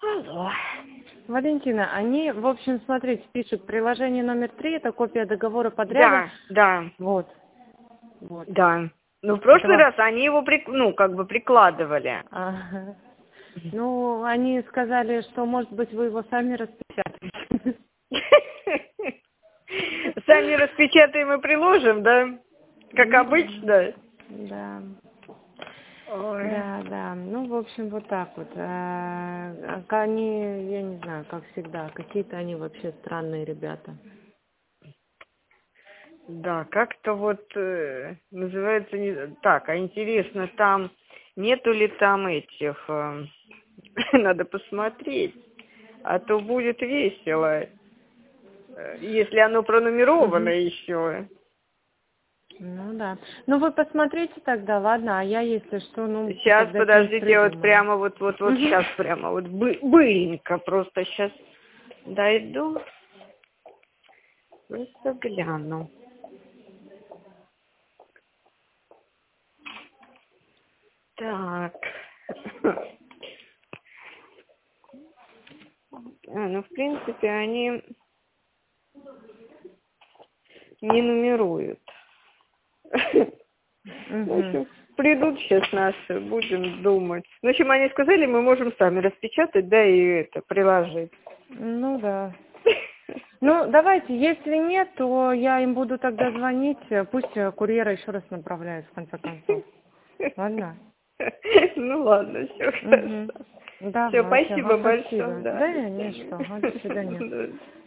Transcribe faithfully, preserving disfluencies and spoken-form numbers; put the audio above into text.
Алло. Валентина, они, в общем, смотрите, пишут, приложение номер три, это копия договора подряда. Да, да. Вот. Вот. Да. Ну, в прошлый Это... раз они его, при... ну, как бы прикладывали. Ага. Ну, они сказали, что, может быть, вы его сами распечатаете. Сами распечатаем и приложим, да? Как Ну, обычно. да. Ой. Да, да. Ну, в общем, вот так вот. А, они, я не знаю, как всегда, какие-то они вообще странные ребята. Да, как-то вот э, называется не так, а интересно, там нету ли там этих, э, надо посмотреть, а то будет весело, э, если оно пронумеровано Угу. еще. Ну да. Ну вы посмотрите тогда, ладно, а я, если что, ну, Сейчас, тогда что-нибудь подождите, вот придумаю. прямо вот, вот, вот Угу. сейчас прямо вот бы, быренько просто сейчас дойду, просто гляну. Так. А, ну, в принципе, они не нумеруют. В Угу. общем, придут сейчас наши, будем думать. В общем, они сказали, мы можем сами распечатать, да, и это, приложить. Ну да. Ну, давайте, если нет, то я им буду тогда звонить, пусть курьера еще раз направляют, в конце концов. Ладно? Ну ладно, все хорошо. Угу. Все, Давайте, ага, спасибо спасибо. большое, да, Да, до не что, ага, до свидания. свидания.